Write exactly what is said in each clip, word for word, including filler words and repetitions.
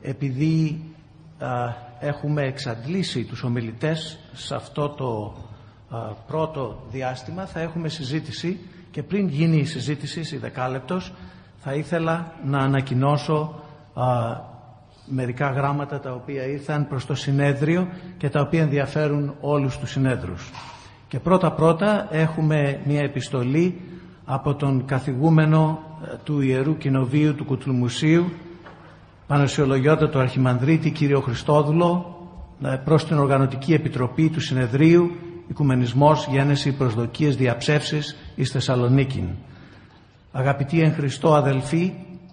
επειδή α, έχουμε εξαντλήσει τους ομιλητές σε αυτό το α, πρώτο διάστημα, θα έχουμε συζήτηση και πριν γίνει η συζήτηση, σε δεκάλεπτος, θα ήθελα να ανακοινώσω α, μερικά γράμματα τα οποία ήρθαν προς το συνέδριο και τα οποία ενδιαφέρουν όλους τους συνέδρους. Και πρώτα-πρώτα έχουμε μια επιστολή από τον καθηγούμενο του Ιερού Κοινοβείου του Κουτλουμουσίου, Πανεσιολογιότατο Αρχιμανδρίτη κύριο Χριστόδουλο, προς την Οργανωτική Επιτροπή του Συνεδρίου Οικουμενισμός, Γένεση, Προσδοκίες, Διαψεύσεις εις Θεσσαλονίκην. Αγαπητοί εν Χριστώ αδελφοί,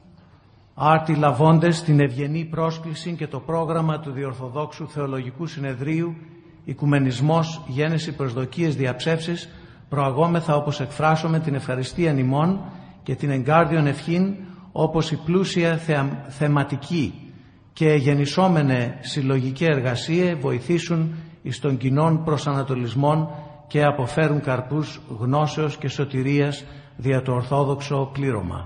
άρτη λαβώντες την ευγενή πρόσκληση και το πρόγραμμα του Διορθοδόξου Θεολογικού Συνεδρίου Οικουμενισμός, Γένεση, Προσδοκίες, Διαψεύσεις, προαγόμεθα όπως εκφράσουμε την ευχαριστία ημών και την εγκάρδιον ευχήν, όπως η πλούσια θεα, θεματική και γεννησόμενε συλλογική εργασία βοηθήσουν εις των κοινών προσανατολισμών και αποφέρουν καρπούς γνώσεως και σωτηρίας δια το ορθόδοξο κλήρωμα.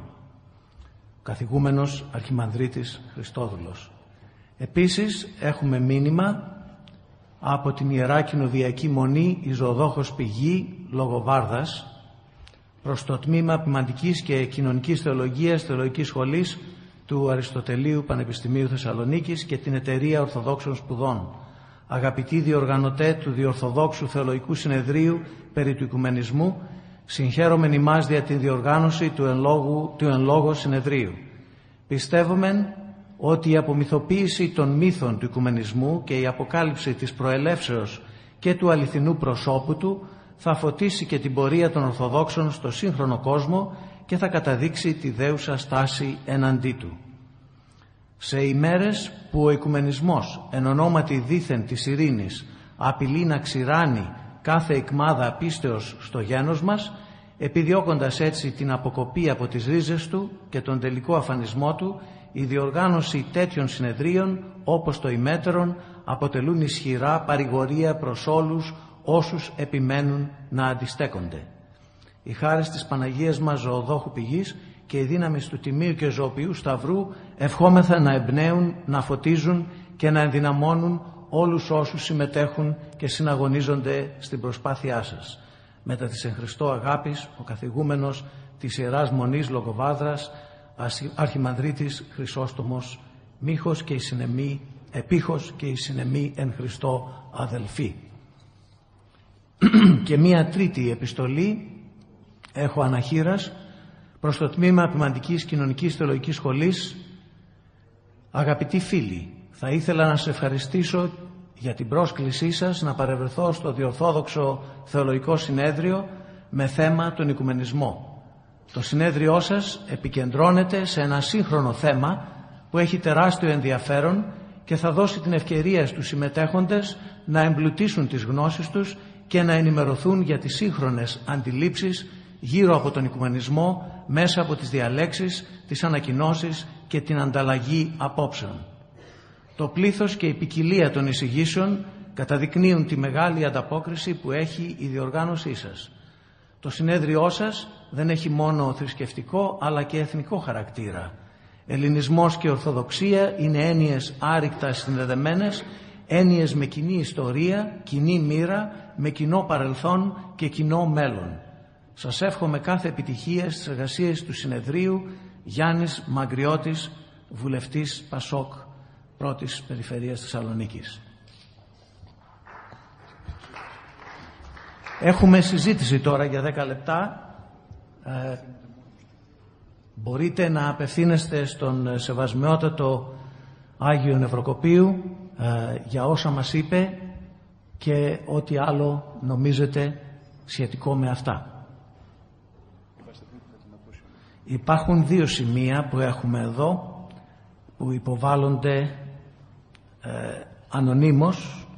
Καθηγούμενος Αρχιμανδρίτης Χριστόδουλος. Επίσης έχουμε μήνυμα από την Ιερά Κοινοδιακή Μονή η Ζωοδόχος Πηγή Λογοβάρδας προς το Τμήμα Ποιμαντικής και Κοινωνικής Θεολογίας Θεολογικής Σχολής του Αριστοτελείου Πανεπιστημίου Θεσσαλονίκης και την Εταιρεία Ορθοδόξων Σπουδών. Αγαπητοί διοργανωτέ του Διορθοδόξου Θεολογικού Συνεδρίου περί του Οικουμενισμού, συγχαίρομεν ημάς δια την διοργάνωση του εν, λόγου, του εν λόγω συνεδρίου. Πιστεύομεν ότι η απομυθοποίηση των μύθων του Οικουμενισμού και η αποκάλυψη της προελεύσεως και του αληθινού προσώπου του θα φωτίσει και την πορεία των Ορθοδόξων στο σύγχρονο κόσμο και θα καταδείξει τη δέουσα στάση εναντί του. Σε ημέρες που ο Οικουμενισμός εν ονόματι δήθεν της ειρήνης απειλεί να ξηράνει κάθε εκμάδα πίστεως στο γένος μας, επιδιώκοντας έτσι την αποκοπή από τις ρίζες του και τον τελικό αφανισμό του, η διοργάνωση τέτοιων συνεδρίων όπως το ημέτερον αποτελούν ισχυρά παρηγορία προς όλους όσους επιμένουν να αντιστέκονται. Η χάρις της Παναγίας μας Ζωοδόχου Πηγής και η δύναμη του Τιμίου και Ζωοποιού Σταυρού ευχόμεθα να εμπνέουν, να φωτίζουν και να ενδυναμώνουν όλους όσους συμμετέχουν και συναγωνίζονται στην προσπάθειά σας. Μετά της εν Χριστώ αγάπης, ο καθηγούμενος της Ιεράς Μονής Λογοβάδρας, Αρχιμανδρίτης Χρυσόστομος, μήχος και η συνεμή, επίχος και η συνεμή εν Χριστώ αδελφοί. Και μία τρίτη επιστολή έχω αναχείρας προς το Τμήμα Ποιμαντικής Κοινωνικής Θεολογικής Σχολής. Αγαπητοί φίλοι, θα ήθελα να σας ευχαριστήσω για την πρόσκλησή σας να παρευρεθώ στο Διορθόδοξο Θεολογικό Συνέδριο με θέμα τον Οικουμενισμό. Το συνέδριό σας επικεντρώνεται σε ένα σύγχρονο θέμα που έχει τεράστιο ενδιαφέρον και θα δώσει την ευκαιρία στους συμμετέχοντες να εμπλουτίσουν τις γνώσεις τους και να ενημερωθούν για τις σύγχρονες αντιλήψεις γύρω από τον Οικουμενισμό μέσα από τις διαλέξεις, τις ανακοινώσεις και την ανταλλαγή απόψεων. Το πλήθος και η ποικιλία των εισηγήσεων καταδεικνύουν τη μεγάλη ανταπόκριση που έχει η διοργάνωσή σας. Το συνέδριό σας δεν έχει μόνο θρησκευτικό αλλά και εθνικό χαρακτήρα. Ελληνισμός και Ορθοδοξία είναι έννοιες άρρηκτα συνδεδεμένες, έννοιες με κοινή ιστορία, κοινή μοίρα, με κοινό παρελθόν και κοινό μέλλον. Σας εύχομαι κάθε επιτυχία στις εργασίες του συνεδρίου. Γιάννης Μαγκριώτης, βουλευτής Πασόκ, πρώτης Περιφερείας Θεσσαλονίκης. Έχουμε συζήτηση τώρα για δέκα λεπτά. Ε, μπορείτε να απευθύνεστε στον Σεβασμιότατο Άγιο Νευροκοπίου ε, για όσα μας είπε και ό,τι άλλο νομίζετε σχετικό με αυτά. Υπάρχουν δύο σημεία που έχουμε εδώ που υποβάλλονται ε, ανωνύμως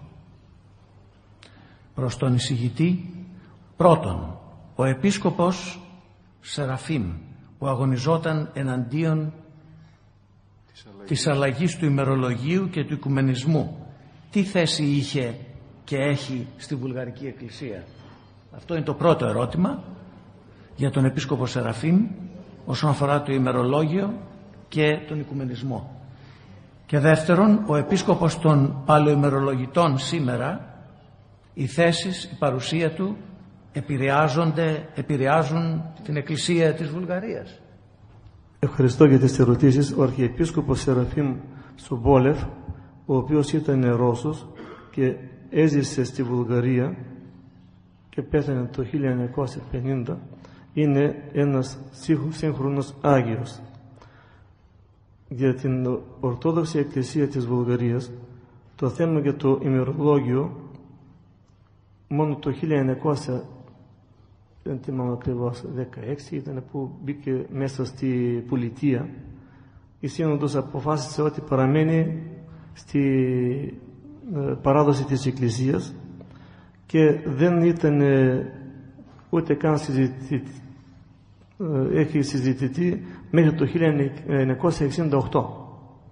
προς τον εισηγητή. Πρώτον, ο επίσκοπος Σεραφείμ που αγωνιζόταν εναντίον της αλλαγής, της αλλαγής του ημερολογίου και του οικουμενισμού. Τι θέση είχε και έχει στη Βουλγαρική Εκκλησία? Αυτό είναι το πρώτο ερώτημα για τον επίσκοπο Σεραφείμ όσον αφορά το ημερολόγιο και τον οικουμενισμό. Και δεύτερον, ο επίσκοπος των παλαιοημερολογητών σήμερα, οι θέσεις, η παρουσία του επηρεάζονται, επηρεάζουν την Εκκλησία της Βουλγαρίας. Ευχαριστώ για τις ερωτήσεις. Ο Αρχιεπίσκοπος Σεραφείμ Σομπόλεφ, ο οποίος ήταν Ρώσος και έζησε στη Βουλγαρία και πέθανε το χίλια εννιακόσια πενήντα, είναι ένας σύγχρονος Άγιος. Για την Ορθόδοξη Εκκλησία της Βουλγαρίας, το θέμα για το ημερολόγιο μόνο το χίλια εννιακόσια δεν θυμάμαι ακριβώς, δεκαέξι ήταν που μπήκε μέσα στη πολιτεία. Η Σύνοδος αποφάσισε ότι παραμένει στη παράδοση της Εκκλησίας και δεν ήταν ούτε καν συζητητή, έχει συζητηθεί μέχρι το χίλια εννιακόσια εξήντα οκτώ.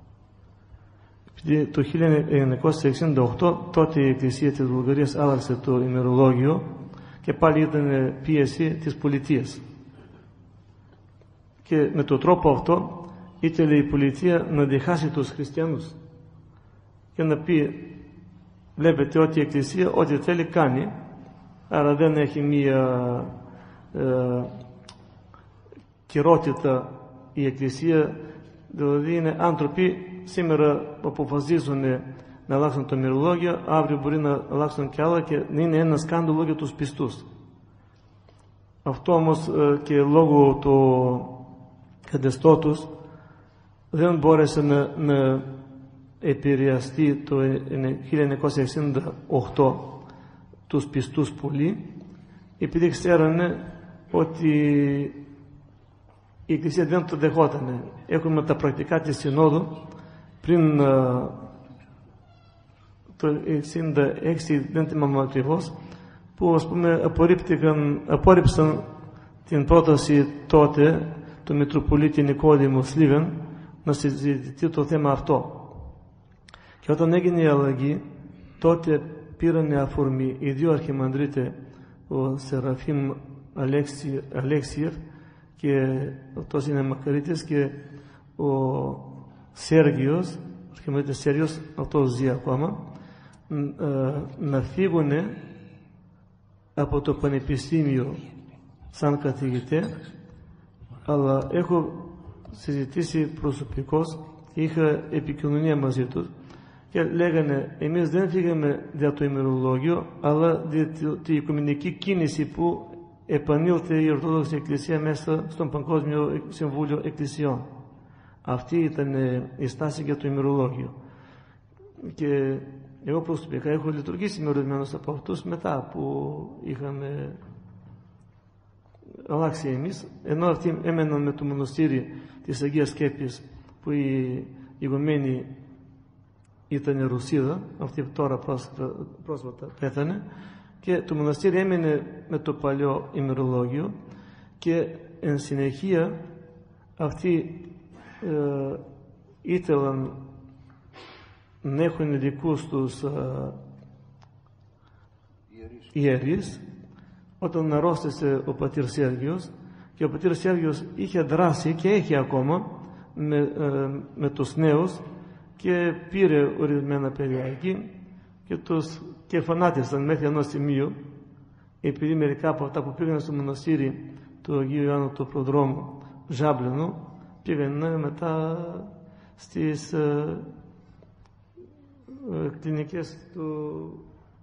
Το χίλια εννιακόσια εξήντα οκτώ τότε η Εκκλησία της Βουλγαρίας άλλαξε το ημερολόγιο και πάλι ήταν πίεση της πολιτείας. Και με τον τρόπο αυτό ήθελε η πολιτεία να διχάσει τους χριστιανούς και να πει, βλέπετε ότι η Εκκλησία ό,τι θέλει κάνει, άρα δεν έχει μία ε, κυρότητα η Εκκλησία, δηλαδή είναι άνθρωποι σήμερα αποφασίζουν να αλλάξουν το ημερολόγιο, αύριο μπορεί να αλλάξουν και άλλα και είναι ένα σκάνδαλο για τους πιστούς. Αυτό όμως και λόγω του καθεστώτος δεν μπόρεσε να, να επηρεαστεί το χίλια εννιακόσια εξήντα οκτώ τους πιστούς πολύ, επειδή ξέρανε ότι η Εκκλησία δεν το δεχότανε. Έχουμε τα πρακτικά της Συνόδου πριν το εξήντα έξι, δεν θυμάμαι ακριβώς, που ας πούμε απόρριψαν την πρόταση τότε του Μητροπολίτη Νικόδημου Σλίβεν να συζητηθεί το θέμα αυτό. Και όταν έγινε η αλλαγή, τότε πήραν αφορμή οι δύο αρχιμανδρίτες, ο Σεραφείμ Αλέξιεφ και αυτός είναι Μακαρίτης και ο Σέργιος, ο αρχιμανδρίτης Σέργιος, αυτός ζει ακόμα, να φύγουν από το πανεπιστήμιο σαν καθηγητέ, αλλά έχω συζητήσει προσωπικώς, είχα επικοινωνία μαζί τους και λέγανε, εμείς δεν φύγαμε για το ημερολόγιο, αλλά για την οικουμενική κίνηση που επανήλθε η Ορθόδοξη Εκκλησία μέσα στον Παγκόσμιο Συμβούλιο Εκκλησιών. Αυτή ήταν η στάση για το ημερολόγιο. Και εγώ προσωπικά έχω λειτουργήσει με ορισμένους από αυτούς μετά που είχαμε αλλάξει εμείς, ενώ αυτοί έμεναν με το μοναστήρι της Αγίας Σκέπης που η ηγουμένη ήταν Ρωσίδα, αυτή τώρα πρόσφατα πέθανε, και το μοναστήρι έμεινε με το παλιό ημερολόγιο και εν συνεχεία αυτοί ε, ήθελαν να έχουν δικούς τους ε, ιερείς. Όταν αρρώστησε ο πατήρ Σέργιος, και ο πατήρ Σέργιος είχε δράσει και έχει ακόμα με, ε, με τους νέους και πήρε ορισμένα παιδιά εκεί και τους και φανάτισαν μέχρι ενός σημείου, επειδή μερικά από αυτά που πήγαν στο μοναστήρι του Αγίου Ιωάννου του Προδρόμου Ζάμπλενου πήγαν μετά στις ε, ε, κλινικές του,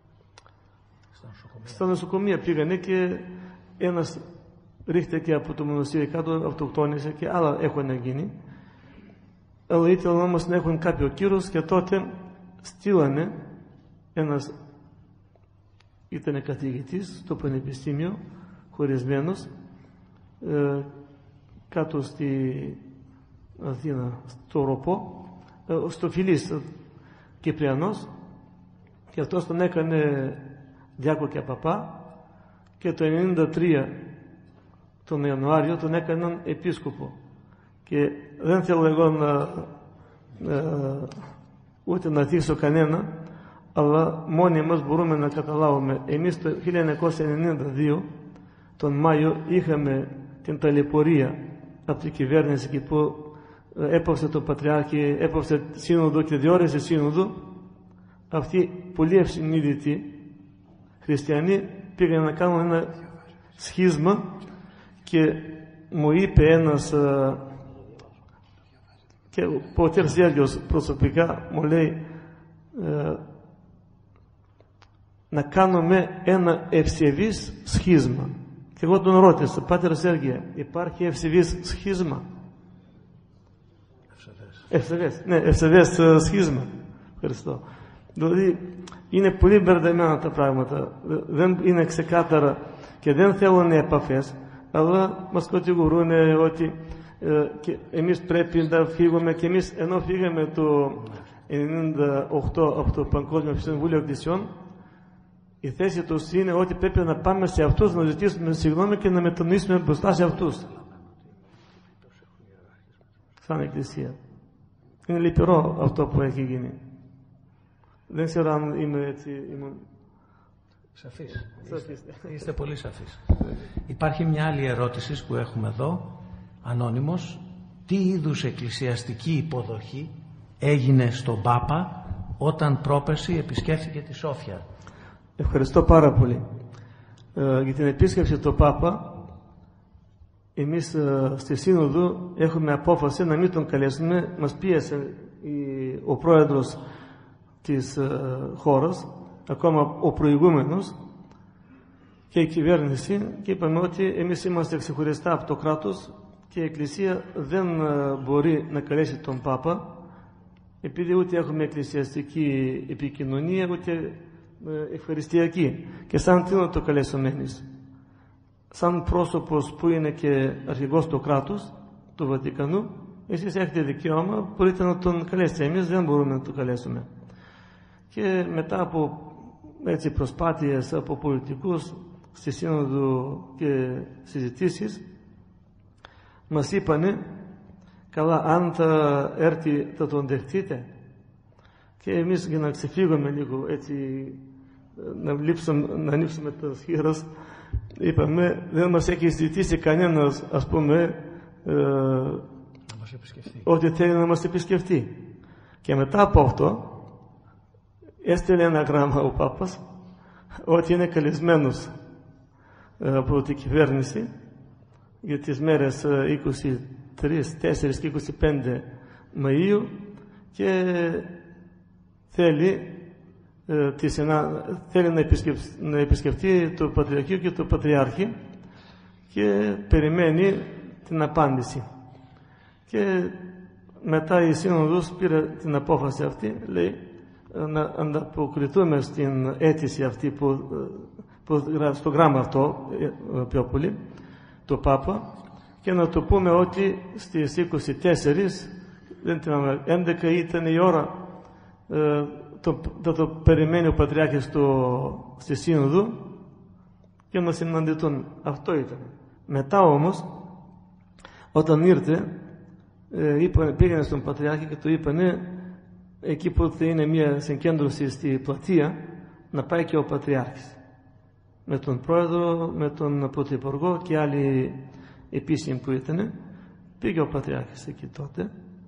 στα νοσοκομεία πήγανε και ένας ρίχτηκε από το μοναστήρι κάτω, αυτοκτόνησε και άλλα έχουν γίνει, αλλά ήθελαν όμως να έχουν κάποιο κύρος και τότε στείλανε ένας, ήταν καθηγητής στο πανεπιστήμιο, χωρισμένος, ε, κάτω στη Αθήνα, στο Ροπό, ε, στο Φιλής, Κυπριανός, και αυτός τον έκανε διάκο και παπά και το ενενήντα τρία τον Ιανουάριο τον έκαναν επίσκοπο. Και δεν θέλω εγώ να ε, ούτε να θίξω κανένα, αλλά μόνοι μας μπορούμε να καταλάβουμε. Εμείς το χίλια εννιακόσια ενενήντα δύο τον Μάιο είχαμε την ταλαιπωρία από την κυβέρνηση και που έπαυσε τον Πατριάρχη, έπαυσε σύνοδο και διόρισε σύνοδο, αυτοί πολύ ευσυνείδητοι χριστιανοί πήγαν να κάνουν ένα σχίσμα και μου είπε ένας και ο πατέρ Σέργιος προσωπικά μου λέει ε, να κάνουμε ένα ευσεβής σχίσμα. Και εγώ τον ρώτησα, Πάτερ Σέργιε, υπάρχει ευσεβής σχίσμα? Ευσεβές. Ναι, ευσεβές σχίσμα. Ευχαριστώ. Δηλαδή είναι πολύ μπερδεμένα τα πράγματα, δεν είναι ξεκάθαρα και δεν θέλουν επαφές, αλλά μας κατηγορούν ότι ε, και εμείς πρέπει να φύγουμε, και εμείς ενώ φύγαμε το ενενήντα οκτώ από το Παγκόσμιο Συμβούλιο Εκκλησιών, η θέση τους είναι ότι πρέπει να πάμε σε αυτούς, να ζητήσουμε συγγνώμη και να μετανοήσουμε μπροστά σε αυτούς. Σαν Εκκλησία. Είναι λυπηρό αυτό που έχει γίνει. Δεν ξέρω αν είμαι έτσι... Είμαι... Σαφής. Είστε, είστε πολύ σαφείς. Υπάρχει μια άλλη ερώτηση που έχουμε εδώ, ανώνυμος. Τι είδους εκκλησιαστική υποδοχή έγινε στον Πάπα όταν πρόπερση επισκέφθηκε τη Σόφια? Ευχαριστώ πάρα πολύ. Ε, για την επίσκεψη του Πάπα, εμείς ε, στη Σύνοδο έχουμε απόφαση να μην τον καλέσουμε. Μας πίεσε η, ο πρόεδρος της ε, χώρας, ακόμα ο προηγούμενος, και η κυβέρνηση, και είπαμε ότι εμείς είμαστε ξεχωριστά από το κράτος και η Εκκλησία δεν ε, μπορεί να καλέσει τον Πάπα, επειδή ούτε έχουμε εκκλησιαστική επικοινωνία, ούτε ευχαριστιακή. Και σαν τι να το καλέσουμε εμείς? Σαν πρόσωπος που είναι και αρχηγός του κράτους, του Βατικανού, εσείς έχετε δικαίωμα, μπορείτε να τον καλέσετε. Εμείς δεν μπορούμε να τον καλέσουμε. Και μετά από έτσι προσπάθειες από πολιτικούς στη Σύνοδο και συζητήσεις, μας είπανε, καλά, αν θα έρθει θα τον δεχτείτε? Και εμείς, για να ξεφύγουμε λίγο έτσι, να, λείψουμε, να ανοίξουμε τα χείρας, είπαμε, δεν μας έχει ζητήσει κανένας, ας πούμε, ε, να μας επισκεφτεί. Ότι θέλει να μας επισκεφτεί. Και μετά από αυτό έστειλε ένα γράμμα ο Πάπας ότι είναι καλεσμένος ε, από την κυβέρνηση για τις μέρες είκοσι τρεις, τέσσερις και είκοσι πέντε Μαΐου, και θέλει, ε, τη, να, θέλει να, επισκεφτεί, να επισκεφτεί το Πατριαρχείο και το Πατριάρχη και περιμένει την απάντηση. Και μετά η Σύνοδος πήρε την απόφαση αυτή, λέει, να ανταποκριθούμε στην αίτηση αυτή που, που γράφει στο γράμμα αυτό πιο πολύ, το Πάπα, και να το πούμε ότι στις είκοσι τέσσερις, δεν θυμάμαι, έντεκα ήταν η ώρα, ε, το, το, το περιμένει ο Πατριάρχης στο, στη Σύνοδο και να συναντηθούν. Αυτό ήταν. Μετά όμως, όταν ήρθε, ε, είπανε, πήγαινε στον Πατριάρχη και του είπανε, εκεί που θα είναι μια συγκέντρωση στη πλατεία, να πάει και ο Πατριάρχης. Με τον Πρόεδρο, με τον Πρωθυπουργό και άλλοι επίσημοι που ήταν. Πήγε ο Πατριάρχης εκεί τότε.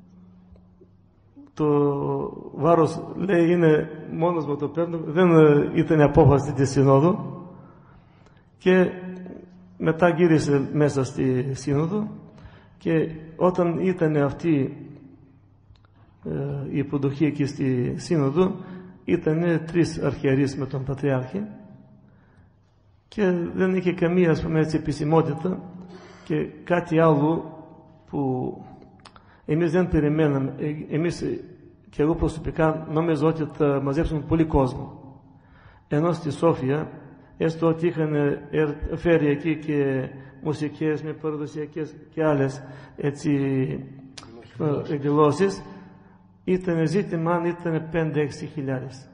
Το βάρος, λέει, είναι μόνος με το παίρνω, δεν ήταν απόφαση της Συνόδου, και μετά γύρισε μέσα στη Σύνοδο, και όταν ήταν αυτή ε, η υποδοχή εκεί στη Σύνοδο, ήταν τρεις αρχιερείς με τον Πατριάρχη και δεν είχε καμία, ας πούμε, έτσι, επισημότητα, και κάτι άλλο που εμείς δεν περιμέναμε. Εμείς, και εγώ προσωπικά, νόμιζα ότι θα μαζέψουν πολύ κόσμο. Ενώ στη Σόφια, έστω ότι είχαν φέρει εκεί και μουσικές με παραδοσιακές και άλλες έτσι εκδηλώσεις, ήταν ζήτημα αν ήταν πέντε έξι χιλιάδες.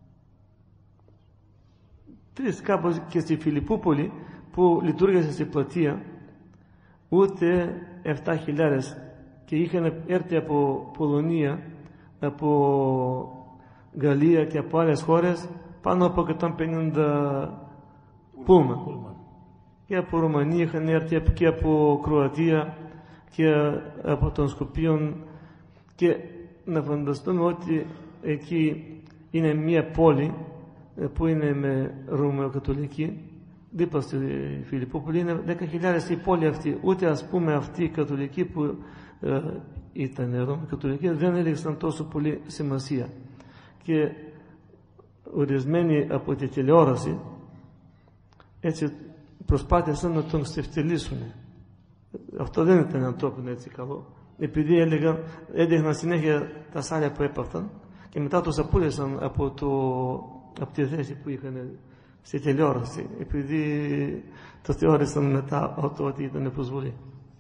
Τρεις κάπως και στη Φιλιππούπολη που λειτουργήσε στη πλατεία, ούτε επτά χιλιάδες, και είχαν έρθει από Πολωνία, από Γαλλία και από άλλες χώρες πάνω από εκατόν πενήντα πούλμα. Και από Ρουμανία είχαν έρθει, και από Κροατία, και από των Σκοπίων, και να φανταστούμε ότι εκεί είναι μια πόλη που είναι με Ρωμαιοκατολική, δίπλα στη Φιλιππόπολη, είναι δέκα χιλιάδες η πόλη αυτή. Ούτε ας πούμε αυτοί οι κατολικοί που ε, ήταν Ρωμαιοκατολικοί δεν έδειξαν τόσο πολύ σημασία. Και ορισμένοι από τη τηλεόραση έτσι προσπάθησαν να τον στεφτελίσουν. Αυτό δεν ήταν ανθρώπινο έτσι καλό. Επειδή έλεγαν, έδειχναν συνέχεια τα σάλια που έπαθαν και μετά τους απόλυσαν από, το, από τη θέση που είχαν στη τηλεόραση, επειδή το θεώρησαν μετά ότι ήταν προσβολή.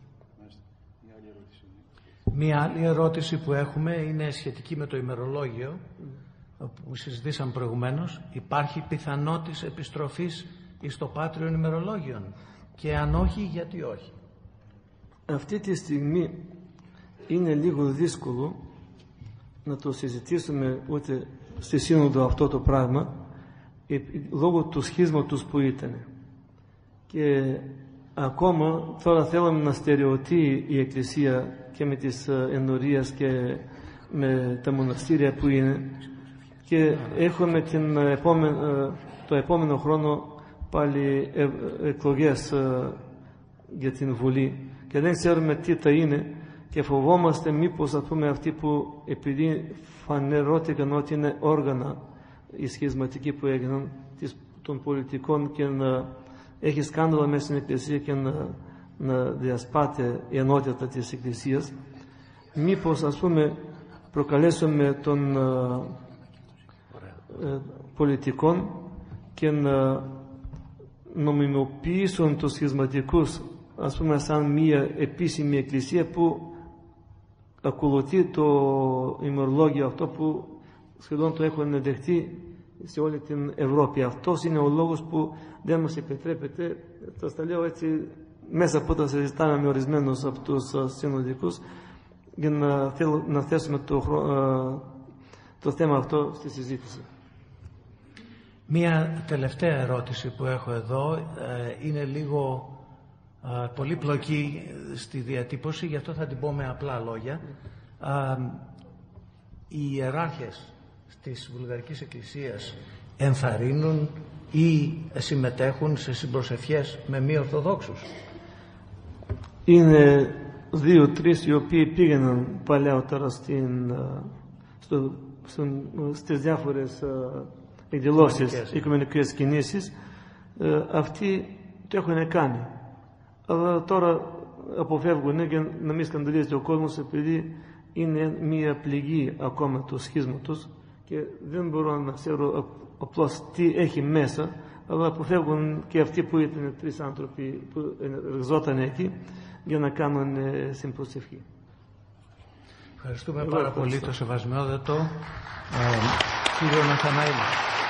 Μία άλλη ερώτηση που έχουμε είναι σχετική με το ημερολόγιο που συζητήσαμε προηγουμένως. Υπάρχει πιθανότης επιστροφής εις το πάτριον ημερολόγιον, και αν όχι, γιατί όχι? Αυτή τη στιγμή είναι λίγο δύσκολο να το συζητήσουμε ούτε στη σύνοδο αυτό το πράγμα, λόγω του σχίσματος που ήταν. Και ακόμα τώρα θέλουμε να στερεωθεί η Εκκλησία και με τις ενορίες και με τα μοναστήρια που είναι, και έχουμε την επόμενη, το επόμενο χρόνο πάλι εκλογές για την Βουλή και δεν ξέρουμε τι θα είναι, και φοβόμαστε μήπως ας πούμε αυτοί που επειδή φανερώθηκαν ότι είναι όργανα οι σχισματικοί που έγιναν των πολιτικών και να έχει σκάνδαλα μέσα στην Εκκλησία και να, να διασπάται η ενότητα της Εκκλησίας, μήπως ας πούμε προκαλέσουμε των uh, uh, πολιτικών και να νομιμοποιήσουν τους σχισματικούς ας πούμε σαν μια επίσημη εκκλησία που ακολουθεί το ημερολόγιο αυτό που σχεδόν το έχουν δεχτεί σε όλη την Ευρώπη. Αυτός είναι ο λόγος που δεν μας επιτρέπεται, θα τα λέω έτσι μέσα από τα συζητάμε με ορισμένους από τους συνοδικούς, για να, θέλω, να θέσουμε το, το θέμα αυτό στη συζήτηση. Μία τελευταία ερώτηση που έχω εδώ ε, είναι λίγο ε, πολύπλοκη στη διατύπωση, γι' αυτό θα την πω με απλά λόγια. Ε, οι ιεράρχες της Βουλγαρικής Εκκλησίας ενθαρρύνουν ή συμμετέχουν σε συμπροσευχές με μη Ορθοδόξους? Είναι δύο-τρεις οι οποίοι πήγαιναν παλαιότερα στην, στο, στην, στις διάφορες εκδηλώσεις, οικουμενικές κινήσεις. Αυτοί το έχουν κάνει. Αλλά τώρα αποφεύγουν για να μην σκανδαλίζεται ο κόσμος, επειδή είναι μια πληγή ακόμα του σχίσματος και δεν μπορώ να ξέρω απλώς τι έχει μέσα, αλλά αποφεύγουν και αυτοί που ήταν τρεις άνθρωποι που εργαζόταν εκεί για να κάνουν συμπροσευχή. Ευχαριστούμε πάρα Εγώ, πολύ το σεβασμιότατο ε, κύριο Ναθαναήλ.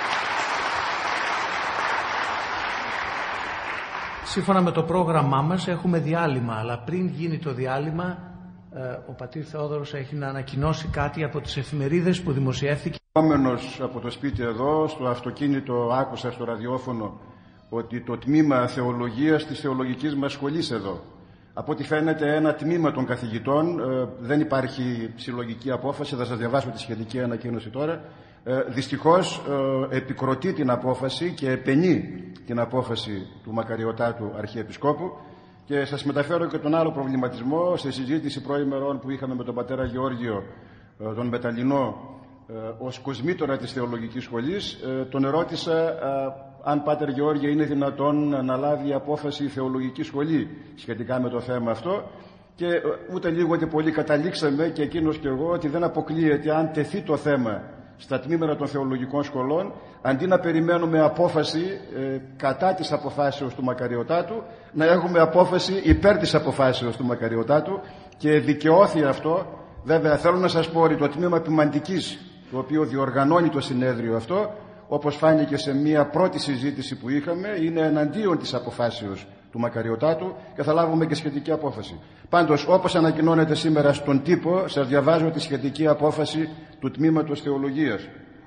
Σύμφωνα με το πρόγραμμά μας έχουμε διάλειμμα, αλλά πριν γίνει το διάλειμμα ε, ο πατήρ Θεόδωρος έχει να ανακοινώσει κάτι από τις εφημερίδες που δημοσιεύθηκε. Επόμενος από το σπίτι εδώ, στο αυτοκίνητο άκουσα στο ραδιόφωνο ότι το τμήμα θεολογίας της θεολογικής μας σχολής εδώ, από ό,τι φαίνεται ένα τμήμα των καθηγητών, ε, δεν υπάρχει συλλογική απόφαση, θα σας διαβάσω τη σχετική ανακοίνωση τώρα, ε, δυστυχώς ε, επικροτεί την απόφαση και επενεί την απόφαση του μακαριωτάτου Αρχιεπισκόπου. Και σας μεταφέρω και τον άλλο προβληματισμό. Σε συζήτηση προήμερων που είχαμε με τον πατέρα Γεώργιο, ε, τον Μεταλλινό, ε, ως κοσμήτορα της θεολογικής σχολής, ε, τον ερώτησα ε, αν, πάτερ Γεώργια, είναι δυνατόν να αναλάβει απόφαση η θεολογική σχολή σχετικά με το θέμα αυτό, και ε, ούτε λίγο ούτε πολύ καταλήξαμε και εκείνος και εγώ ότι δεν αποκλείεται, αν τεθεί το θέμα στα τμήματα των θεολογικών σχολών, αντί να περιμένουμε απόφαση ε, κατά της αποφάσεως του μακαριωτάτου, να έχουμε απόφαση υπέρ της αποφάσεως του μακαριωτάτου, και δικαιώθη αυτό. Βέβαια θέλω να σας πω ότι το τμήμα ποιμαντικής, το οποίο διοργανώνει το συνέδριο αυτό, όπως φάνηκε σε μια πρώτη συζήτηση που είχαμε, είναι εναντίον της αποφάσεως του μακαριωτάτου και θα λάβουμε και σχετική απόφαση. Πάντως, όπως ανακοινώνεται σήμερα στον τύπο, σας διαβάζω τη σχετική απόφαση του Τμήματος Θεολογίας.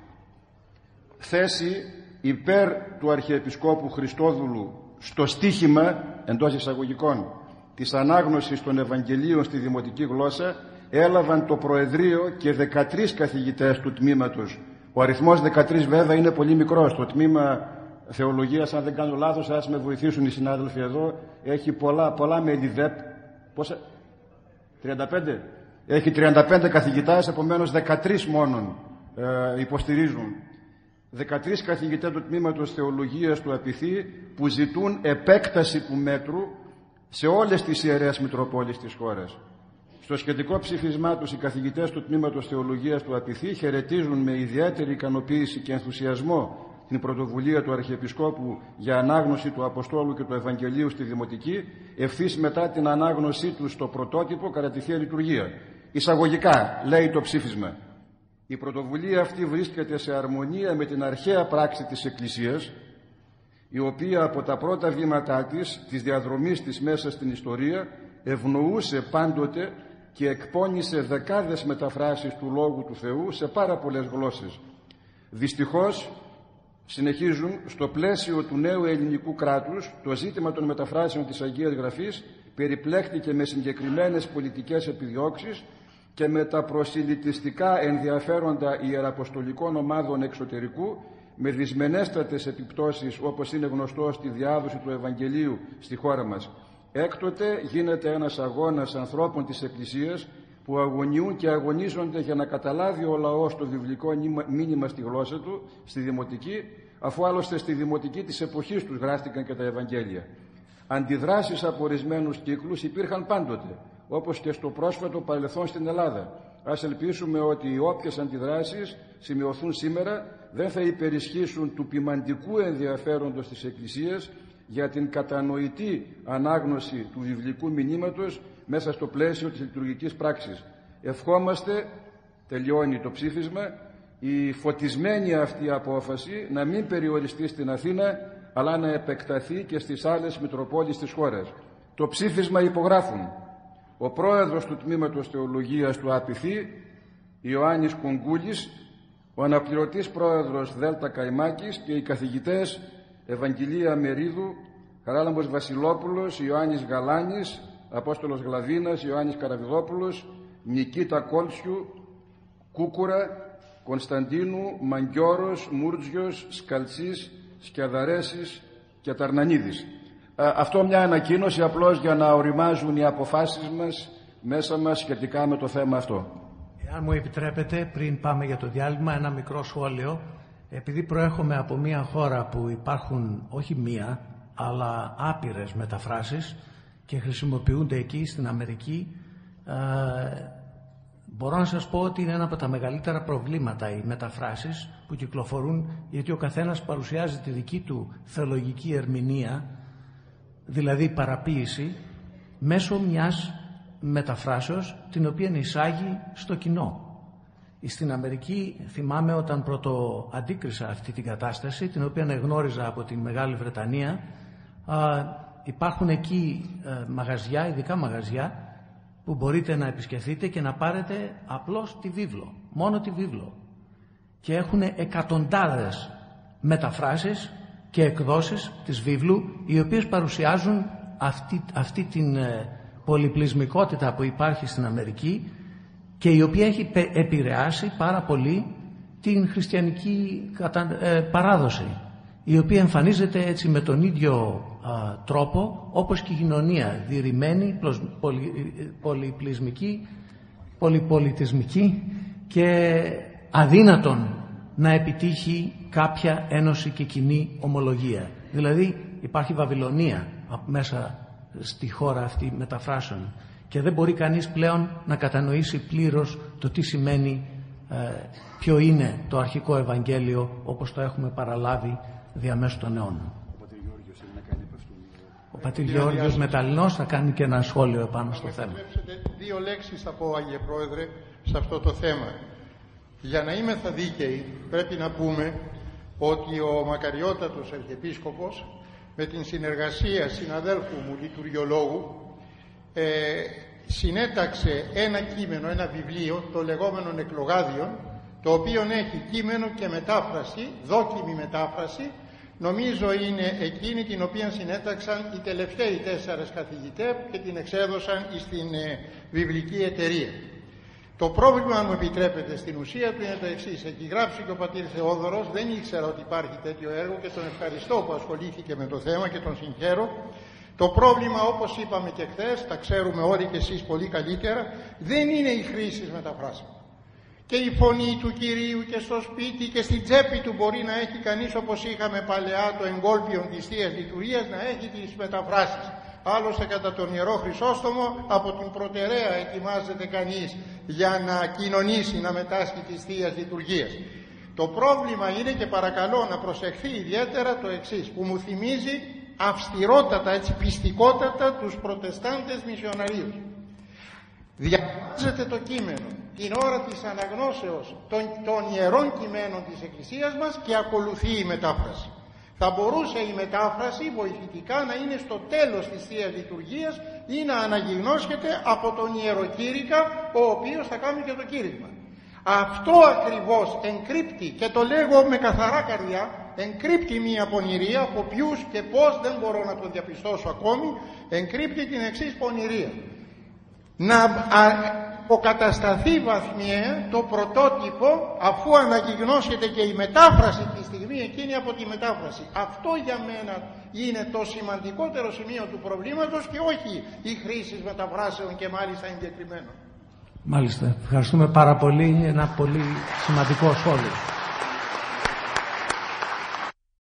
Θέση υπέρ του Αρχιεπισκόπου Χριστόδουλου στο στίχημα, εντός εισαγωγικών, της ανάγνωσης των Ευαγγελίων στη δημοτική γλώσσα έλαβαν το Προεδρείο και δεκατρείς καθηγητές του τμήματος. Ο αριθμός δεκατρείς βέβαια είναι πολύ μικρός. Το τμήμα θεολογίας, αν δεν κάνω λάθος, ας με βοηθήσουν οι συνάδελφοι εδώ, έχει πολλά, πολλά μέλη ΔΕΠ. Πόσα? τριάντα πέντε. Έχει τριάντα πέντε καθηγητάς, επομένως δεκατρείς μόνον ε, υποστηρίζουν. δεκατρείς καθηγητές του τμήματος θεολογίας του Απιθή που ζητούν επέκταση του μέτρου σε όλες τις ιερές Μητροπόλεις της χώρας. Στο σχετικό ψήφισμά τους οι καθηγητές του τμήματος θεολογίας του Απιθή χαιρετίζουν με ιδιαίτερη ικανοποίηση και ενθουσιασμό την πρωτοβουλία του Αρχιεπισκόπου για ανάγνωση του Αποστόλου και του Ευαγγελίου στη Δημοτική, ευθύς μετά την ανάγνωσή του στο πρωτότυπο κατά τη Θεία Λειτουργία. Εισαγωγικά λέει το ψήφισμα: η πρωτοβουλία αυτή βρίσκεται σε αρμονία με την αρχαία πράξη της Εκκλησίας, η οποία από τα πρώτα βήματά της, της διαδρομής της μέσα στην ιστορία, ευνοούσε πάντοτε και εκπώνησε δεκάδες μεταφράσεις του Λόγου του Θεού σε πάρα πολλές γλώσσες. Δυστυχώς, συνεχίζουν, στο πλαίσιο του νέου ελληνικού κράτους, το ζήτημα των μεταφράσεων της Αγίας Γραφής περιπλέχθηκε με συγκεκριμένες πολιτικές επιδιώξεις και με τα προσιλητιστικά ενδιαφέροντα ιεραποστολικών ομάδων εξωτερικού, με δυσμενέστατες επιπτώσεις, όπως είναι γνωστό, στη διάδοση του Ευαγγελίου στη χώρα μας. Έκτοτε γίνεται ένας αγώνας ανθρώπων της Εκκλησίας που αγωνιούν και αγωνίζονται για να καταλάβει ο λαός το βιβλικό μήνυμα στη γλώσσα του, στη Δημοτική, αφού άλλωστε στη Δημοτική της εποχής τους γράφτηκαν και τα Ευαγγέλια. Αντιδράσεις από ορισμένους κύκλους υπήρχαν πάντοτε, όπως και στο πρόσφατο παρελθόν στην Ελλάδα. Ας ελπίσουμε ότι οι όποιες αντιδράσεις σημειωθούν σήμερα δεν θα υπερισχύσουν του ποιμαντικού ενδιαφέροντος της Εκκλησίας για την κατανοητή ανάγνωση του βιβλικού μηνύματος μέσα στο πλαίσιο της λειτουργικής πράξης. Ευχόμαστε, τελειώνει το ψήφισμα, η φωτισμένη αυτή απόφαση να μην περιοριστεί στην Αθήνα, αλλά να επεκταθεί και στις άλλες Μητροπόλεις της χώρας. Το ψήφισμα υπογράφουν ο πρόεδρος του Τμήματος Θεολογίας του Απιθή, Ιωάννης Κουγκούλης, ο αναπληρωτής πρόεδρος Δέλτα Καϊμάκης και οι καθηγητές Ευαγγελία Μερίδου, Χαράλαμπος Βασιλόπουλος, Ιωάννης Γαλάνης, Απόστολος Γλαβίνας, Ιωάννης Καραβιδόπουλος, Νικήτα Κόλτσιου, Κούκουρα, Κωνσταντίνου, Μαγκιόρος, Μούρτζιος, Σκαλτσής, Σκιαδαρέσης και Ταρνανίδης. Αυτό μια ανακοίνωση απλώς για να οριμάζουν οι αποφάσεις μας μέσα μας σχετικά με το θέμα αυτό. Αν μου επιτρέπετε, πριν πάμε για το διάλειμμα, ένα μικρό σχόλιο. Επειδή προέρχομαι από μια χώρα που υπάρχουν όχι μία, αλλά άπειρες μεταφράσεις και χρησιμοποιούνται εκεί στην Αμερική, ε, μπορώ να σας πω ότι είναι ένα από τα μεγαλύτερα προβλήματα οι μεταφράσεις που κυκλοφορούν, γιατί ο καθένας παρουσιάζει τη δική του θεολογική ερμηνεία, δηλαδή παραποίηση, μέσω μιας μεταφράσεως την οποία εισάγει στο κοινό. Στην Αμερική θυμάμαι όταν πρώτο αντίκρισα αυτή την κατάσταση, την οποία γνώριζα από τη Μεγάλη Βρετανία, α, υπάρχουν εκεί α, μαγαζιά, ειδικά μαγαζιά, που μπορείτε να επισκεφθείτε και να πάρετε απλώς τη βίβλο, μόνο τη βίβλο. Και έχουν εκατοντάδες μεταφράσεις και εκδόσεις της βίβλου, οι οποίες παρουσιάζουν αυτή, αυτή την ε, πολυπλησμικότητα που υπάρχει στην Αμερική και η οποία έχει επηρεάσει πάρα πολύ την χριστιανική ε, παράδοση, η οποία εμφανίζεται έτσι με τον ίδιο α, τρόπο όπως και η κοινωνία, διηρημένη, πολυ, πολυπλησμική, πολυπολιτισμική και αδύνατον να επιτύχει κάποια ένωση και κοινή ομολογία. Δηλαδή υπάρχει Βαβυλωνία μέσα στη χώρα αυτή μεταφράσεων και δεν μπορεί κανείς πλέον να κατανοήσει πλήρως το τι σημαίνει, ε, ποιο είναι το αρχικό Ευαγγέλιο όπως το έχουμε παραλάβει διαμέσου των αιώνων. Ο πατήρ Γεώργιος Μεταλλινός θα κάνει και ένα σχόλιο επάνω στο θέμα. Δύο λέξεις θα πω, Άγιε Πρόεδρε, σε αυτό το θέμα. Για να είμαι θα δίκαιοι, πρέπει να πούμε ότι ο μακαριότατος Αρχιεπίσκοπος με την συνεργασία συναδέλφου μου λειτουργιολόγου ε, συνέταξε ένα κείμενο, ένα βιβλίο, το λεγόμενο Εκλογάδιον, το οποίο έχει κείμενο και μετάφραση, δόκιμη μετάφραση νομίζω είναι εκείνη την οποία συνέταξαν οι τελευταίοι τέσσερις καθηγητές και την εξέδωσαν στην ε, βιβλική εταιρεία. Το πρόβλημα, αν μου επιτρέπετε, στην ουσία του είναι το εξής. Έχει γράψει και ο πατήρ Θεόδωρος, δεν ήξερα ότι υπάρχει τέτοιο έργο και τον ευχαριστώ που ασχολήθηκε με το θέμα και τον συγχαίρω. Το πρόβλημα, όπως είπαμε και χθες, τα ξέρουμε όλοι και εσείς πολύ καλύτερα, δεν είναι η χρήση μεταφράσεων. Και η φωνή του Κυρίου και στο σπίτι και στην τσέπη του μπορεί να έχει κανείς, όπως είχαμε παλαιά το εγκόλπιον της Θείας Λειτουργίας, να έχει τις μεταφράσεις. Άλλωστε κατά τον Ιερό Χρυσόστομο από την προτεραία ετοιμάζεται κανείς για να κοινωνήσει, να μετάσχει της Θείας Λειτουργίας. Το πρόβλημα είναι, και παρακαλώ να προσεχθεί ιδιαίτερα, το εξής, που μου θυμίζει αυστηρότατα, έτσι πιστικότατα, τους προτεστάντες μισιοναρίους. Διαβάζετε το κείμενο την ώρα της αναγνώσεως των, των ιερών κειμένων της Εκκλησίας μας και ακολουθεί η μετάφραση. Θα μπορούσε η μετάφραση βοηθητικά να είναι στο τέλος της Θείας Λειτουργίας ή να αναγιγνώσχεται από τον ιεροκήρυκα, ο οποίος θα κάνει και το κήρυγμα. Αυτό ακριβώς εγκρύπτει, και το λέγω με καθαρά καρδιά, εγκρύπτει μία πονηρία, από ποιους και πώς δεν μπορώ να το διαπιστώσω ακόμη, εγκρύπτει την εξής πονηρία. Να αποκατασταθεί βαθμιαία το πρωτότυπο, αφού αναγιγνώσεται και η μετάφραση τη στιγμή εκείνη από τη μετάφραση. Αυτό για μένα είναι το σημαντικότερο σημείο του προβλήματος και όχι η χρήση μεταφράσεων και μάλιστα εγκεκριμένων. Μάλιστα. Ευχαριστούμε πάρα πολύ. Ένα πολύ σημαντικό σχόλιο.